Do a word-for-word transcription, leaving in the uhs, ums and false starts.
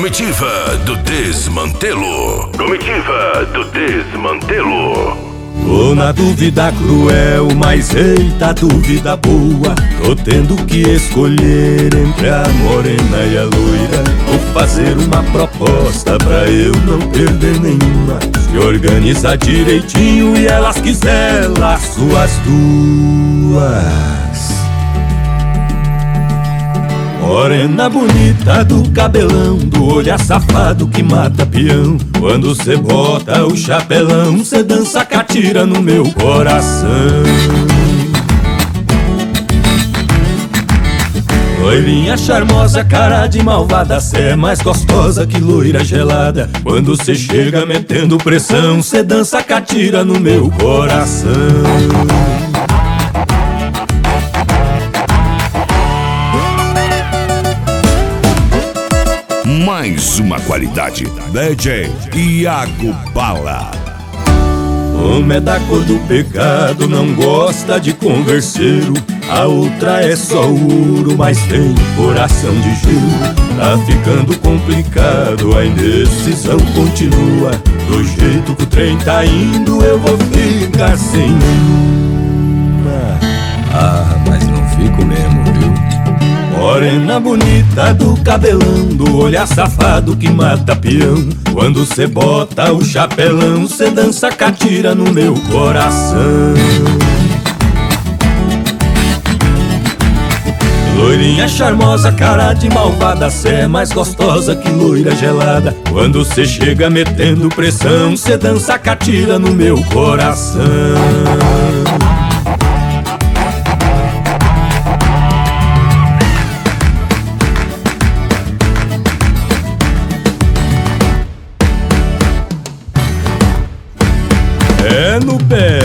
Comitiva do Desmantelo. Comitiva do Desmantelo. Tô na dúvida cruel, mas eita dúvida boa. Tô tendo que escolher entre a morena e a loira. Vou fazer uma proposta pra eu não perder nenhuma. Se organizar direitinho e elas quiser lá suas duas. Morena bonita do cabelão, do olhar safado que mata peão. Quando cê bota o chapelão, cê dança catira no meu coração. Loirinha charmosa, cara de malvada, cê é mais gostosa que loira gelada. Quando cê chega metendo pressão, cê dança catira no meu coração. Mais uma qualidade. D J Iago Bala. Uma é da cor do pecado, não gosta de converseiro. A outra é só ouro, mas tem coração de gelo. Tá ficando complicado, a indecisão continua. Do jeito que o trem tá indo, eu vou ficar sem uma. Ah, mas não fico mesmo, viu? Morena bonita do cabelão, do olhar safado que mata peão. Quando cê bota o chapelão, cê dança catira no meu coração. Loirinha charmosa, cara de malvada, cê é mais gostosa que loira gelada. Quando cê chega metendo pressão, cê dança catira no meu coração. É no pé.